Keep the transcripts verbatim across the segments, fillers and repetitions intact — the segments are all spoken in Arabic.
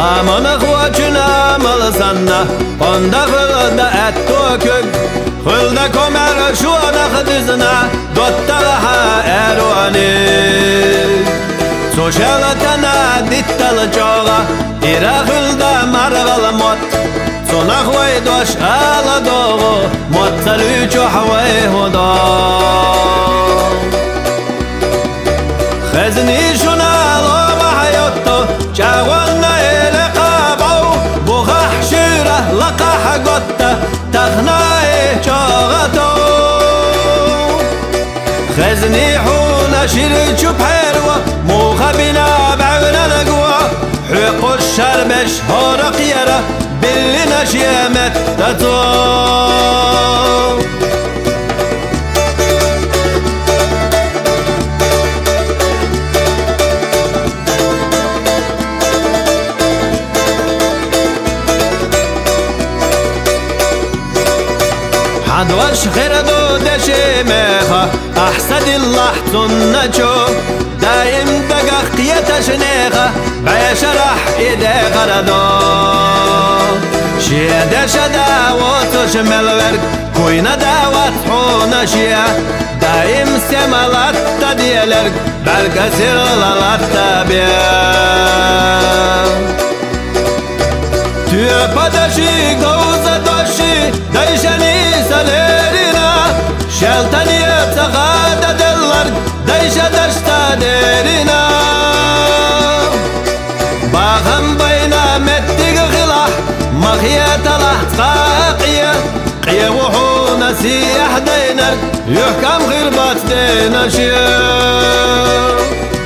Amana huacına malsanna onda hılda et dökük hılda komer şu ana dizna dottalaha erwani Soşalatana dittal çoğa ira hılda margal mot Sona hway doş ala doğu motsalü çohway hoda Khazni şuna lo mahayotto çawanna لقاح قطة تغناي شاغتو خزني حونا شرج بحيروة موخا بنا بعنا نقوى حق الشربش هورق يرى باللي نشيمت تتو عدوش خيردو دشيمخا أحسد الله تنجو دايم دقا قيتا شنيخا بعشرح إيدي غردو شيا دشا داوتو شمل ورق كوينا داوات حونا شيا دايم سمالات تديالرق بلقا سيرلالات تابيا تيبا دشي قوزة دوشي دايشاني ساليرنا شلتانية تغادة دلارق دايشا دشتا ديرنا باغم بينا متق غلاح مخيات الله تقاقية قيا وحونا سياح دينرق يحكم غربات دينا شيا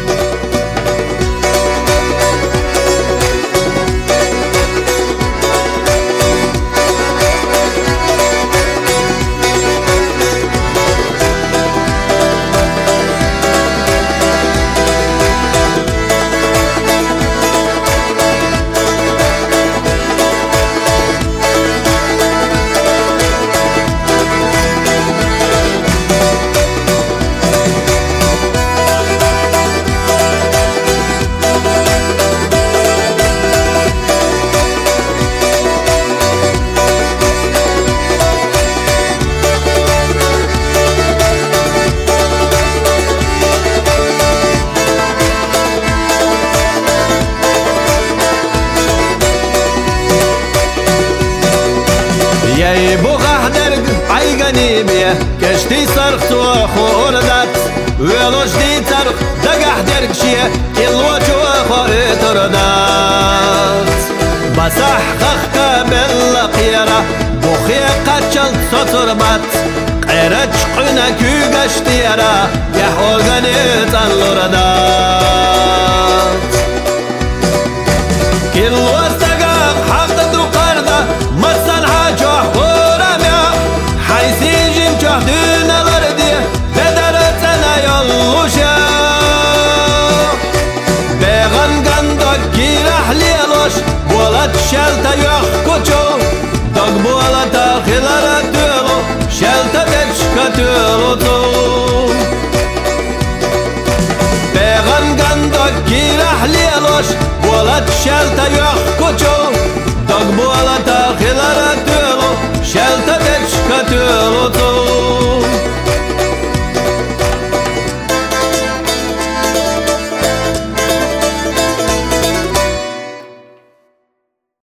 ياي بوغح درق عيقاني بيه كشتي صرخت وخوردات ويلوش دي ترق دقح درق شيه كلوش وخورت ردات بسح خخك بالقيرة بوخي قتشل سطربات قيرج قنا كو قشتيرا يحوغاني تنلردات كلوش دقاق حفظ دوقاردا مصن حاجوح ورميا حيسيجم جهدنا الأرضية بدرتنا يلوشا بيغن قندق كيرح ليلوش بولت شلتا يخكوشو دق بولتا خلالة تولو شلتا بيشكا تولو بيغن قندق كيرح ليلوش بولت شلتا يخكوشو